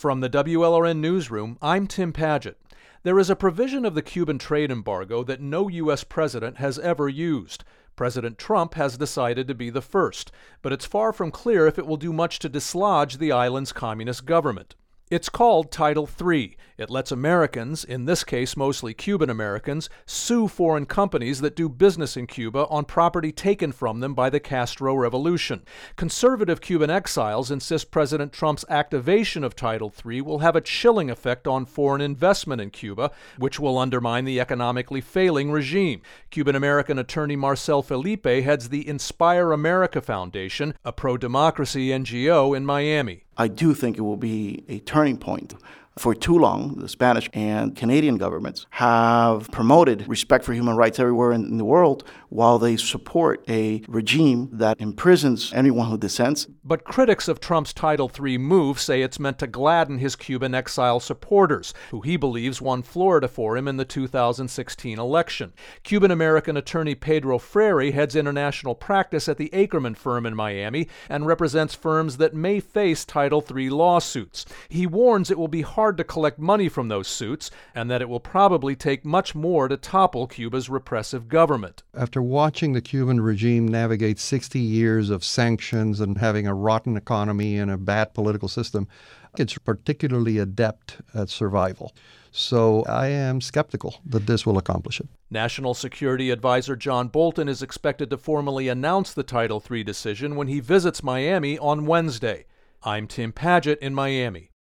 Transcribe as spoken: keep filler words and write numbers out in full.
From the W L R N Newsroom, I'm Tim Padgett. There is a provision of the Cuban trade embargo that no U S president has ever used. President Trump has decided to be the first, but it's far from clear if it will do much to dislodge the island's communist government. It's called Title three. It lets Americans, in this case mostly Cuban Americans, sue foreign companies that do business in Cuba on property taken from them by the Castro Revolution. Conservative Cuban exiles insist President Trump's activation of Title three will have a chilling effect on foreign investment in Cuba, which will undermine the economically failing regime. Cuban-American attorney Marcel Felipe heads the Inspire America Foundation, a pro-democracy N G O in Miami. I do think it will be a turning point. For too long, the Spanish and Canadian governments have promoted respect for human rights everywhere in the world while they support a regime that imprisons anyone who dissents. But critics of Trump's Title three move say it's meant to gladden his Cuban exile supporters, who he believes won Florida for him in the two thousand sixteen election. Cuban-American attorney Pedro Freire heads international practice at the Akerman firm in Miami and represents firms that may face Title three lawsuits. He warns it will be hard to collect money from those suits, and that it will probably take much more to topple Cuba's repressive government. After watching the Cuban regime navigate sixty years of sanctions and having a rotten economy and a bad political system, it's particularly adept at survival. So I am skeptical that this will accomplish it. National Security Advisor John Bolton is expected to formally announce the Title three decision when he visits Miami on Wednesday. I'm Tim Padgett in Miami.